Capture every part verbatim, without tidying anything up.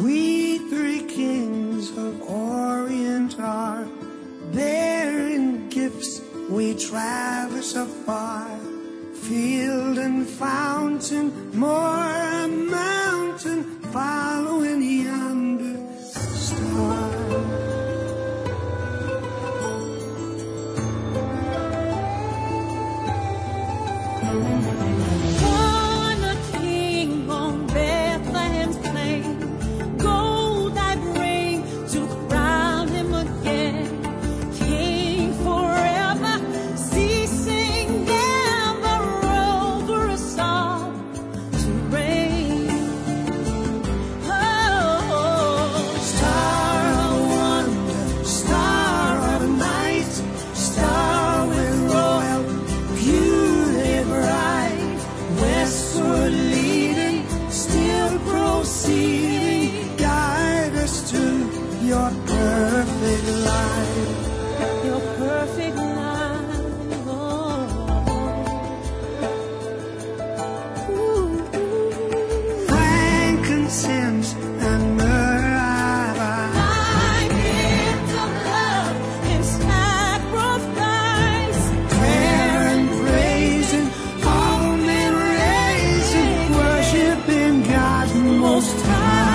We three kings of Orient are bearing gifts. We traverse afar, field and fountain, moor and mountain, following yonder star. Born a king on Bethlehem's plain, gold I bring to crown him again. King forever, ceasing never, over us all to reign. Oh, Star of wonder, star of night, star with royal beauty bright, westward leading, still proceeding, guide us to your perfect light. your perfect life. Oh. Ooh, ooh. Frankincense and myrrh, My gift of love and sacrifice. prayer and praising, all men raising, worshiping God most high.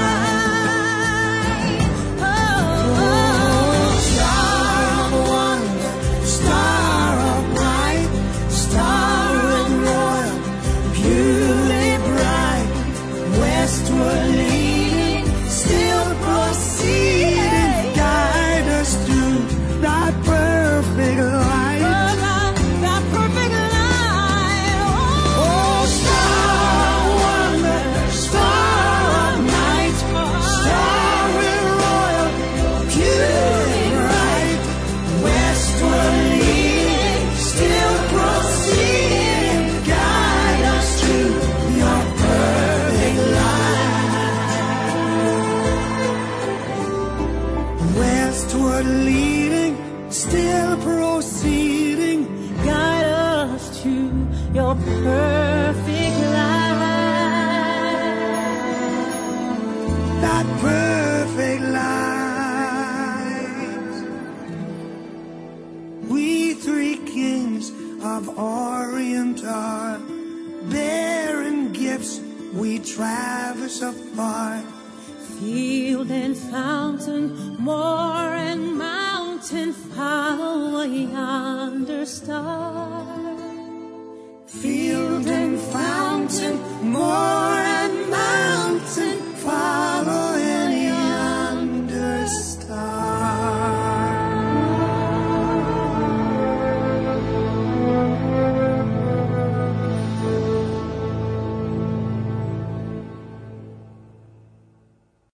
Oh, star of wonder, star of light, star with royal beauty bright, westward leading, still proceeding, guide us through thy perfect light. That perfect life. Oh, star of wonder, star of night, star with royal beauty bright, westward leading, still proceeding, guide us through your perfect light. Westward leading, still proceeding, Guide us to your perfect life. that perfect light. We three kings of Orient are bearing gifts. We traverse afar, Field and fountain, moor and mountain, follow yonder star.